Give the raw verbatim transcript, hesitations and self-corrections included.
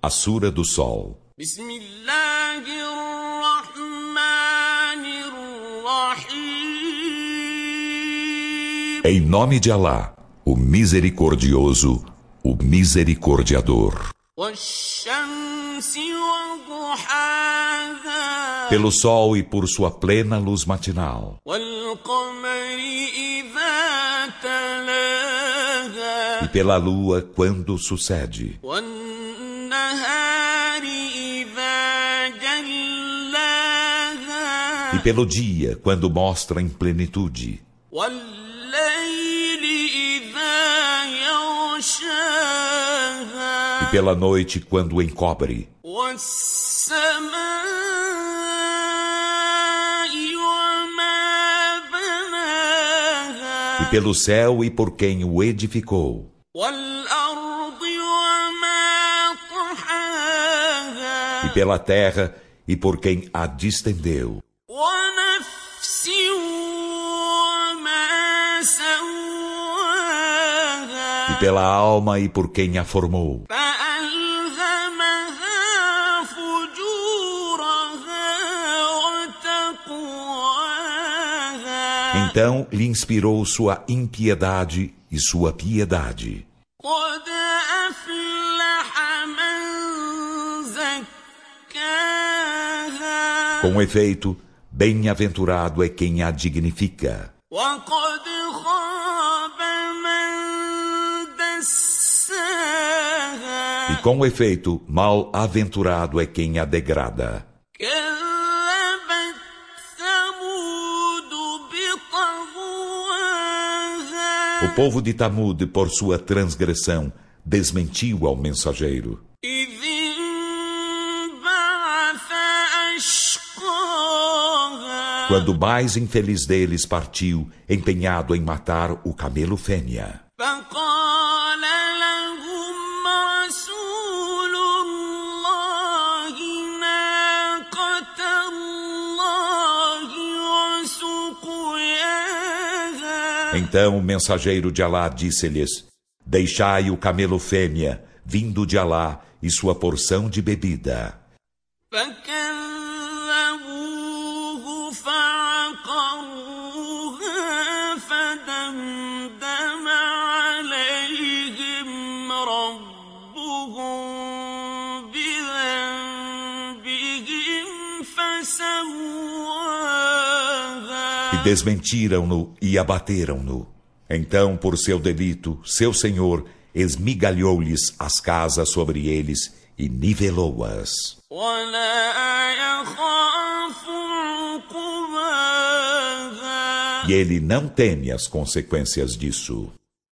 A Sura do Sol. Em nome de Alá, o Misericordioso, o Misericordiador. Pelo sol e por sua plena luz matinal. E pela lua quando sucede. E pelo dia quando mostra em plenitude. E pela noite quando encobre. E pelo céu e por quem o edificou. E pela terra e por quem a distendeu. E pela alma e por quem a formou. Então lhe inspirou sua impiedade e sua piedade. Com efeito, bem-aventurado é quem a dignifica. E com efeito, mal-aventurado é quem a degrada. O povo de Tamud, por sua transgressão, desmentiu ao mensageiro. Quando o mais infeliz deles partiu, empenhado em matar o camelo fêmea. Então o mensageiro de Alá disse-lhes: deixai o camelo fêmea, vindo de Alá, e sua porção de bebida. E desmentiram-no e abateram-no. Então, por seu delito, seu Senhor esmigalhou-lhes as casas sobre eles e nivelou-as. E ele não teme as consequências disso.